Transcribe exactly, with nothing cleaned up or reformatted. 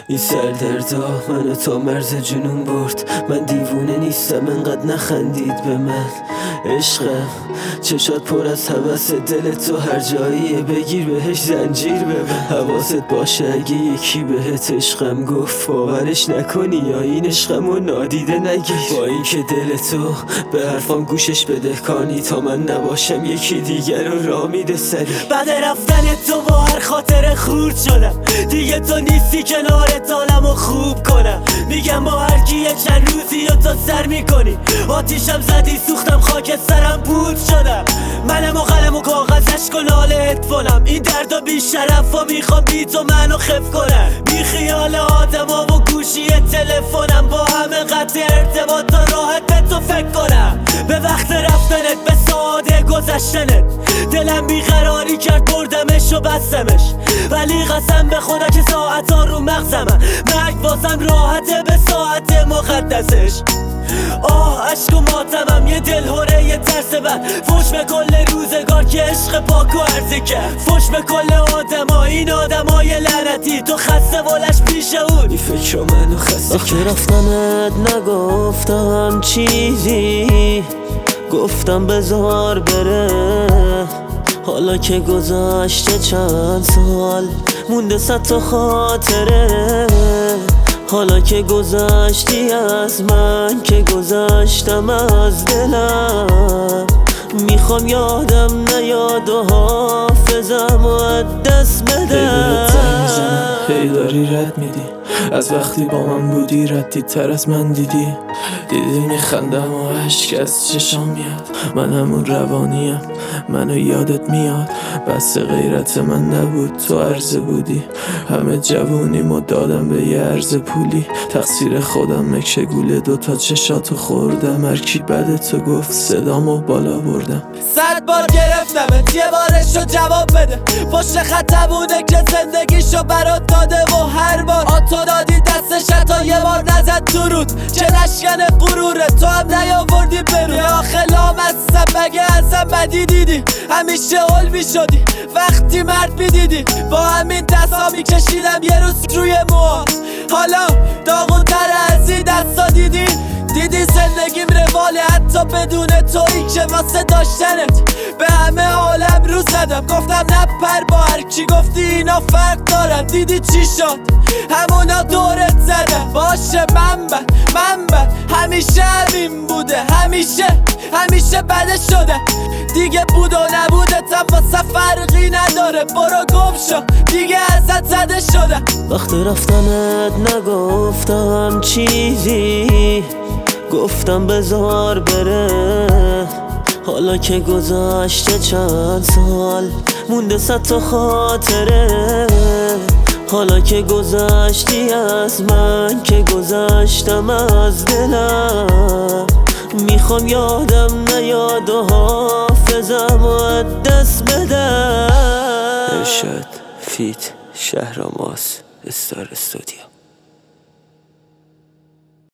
این سردردا منو تا مرز جنون برد. من دیوونه نیستم انقدر نخندید به من. عشقم چشات پر از هوس، دل تو هر جاییه بگیر بهش زنجیر ببن. حواست باشه اگه یکی بهت عشقم گفت باورش نکنی یا این عشقمو نادیده نگیر. با اینکه دل تو به حرفام گوشش بده کانی، تا من نباشم یکی دیگر رو راه میده سری. بعد رفتن تو با هر خاطر خورد شدم، دیگه تو نیستی کنارت حالمو خوب کنم. میگم با هر کی یه چند روزی و تو سر میکنی، آتیشم زدی سوختم خاک سرم بود شدم. منم و قلم و کاغذش کن حال هدفونم، این دردا بی شرف و میخوام بی تو منو خف کنم. بی خیال آدم ها و گوشی تلفنم، با همه قطع ارتباط تا راحت به تو فکر کنم. به وقت رفتنت به ساده گذشتنت دلم بیقراری کرد، بردمش و بستمش. ولی قسم به خدا که ساعت ها رو مغزمم، مرگ واسم راحته به ساعت مقدسش. آه عشق و ماتمم یه دل هره یه ترس بد، فوش به کل روزگار که عشق پاک و عرضه کرد. فوش به کل آدم ها، این آدم های لعنتی، تو خسته ولش پیش اون این فکر منو خسته. وقتی رفتنت نگفتم چیزی، گفتم بذار بره. حالا که گذشته چند سال مونده صد تا خاطره. حالا که گذشتی از من که گذشتم از دلم، میخوام یادم نیاد و حافظم و از دست بدم. هی داری رد میدی از وقتی با من بودی، ردی تر از من دیدی. دیدی میخندم و عشق از چشام میاد، من همون روانیم منو یادت میاد. بس غیرت من نبود تو عرضه بودی، همه جوونیمو دادم به یه عرض پولی. تقصیر خودم مکش گوله دوتا چشاتو خوردم، هر کی بده تو گفت صدامو بالا بردم. صد بار گرفتمت یه بارشو جواب بده، پشت خطه بوده که زندگیشو برات داده و هر بار آتو دادی دستش حتی یه بار نزد تو رود. چه نشکن غروره تو هم نیاوردی برو، یه آخه لامصب مگه ازم بدی دیدی؟ همیشه علمی شدی وقتی مرد میدیدی، با همین دستا میکشیدم یه روز روی موها. حالا داغون تر از این دستا دیدی؟ دیدی زندگیم رواله حتی بدون تویی که واسه داشتنت به همه عالم رو زدم. گفتم نپر با هر کی گفتی اینا فرق دارن، دیدی چی شد؟ همونا دورت زدن. باشه من بد من بد همیشه همین بوده، همیشه همیشه بده شده دیگه. بود و نبودتم واسه فرقی نداره، برو گم شو دیگه ازت زده شده. وقت رفتنت نگفتم چیزی، گفتم بذار بره. حالا که گذشته چند سال مونده صد تا خاطره. حالا که گذشتی از من که گذشتم از دلم، میخوام یادم نیاد و حافظم و از دست بدم. ارشاد فیت شهراماس استار استودیو.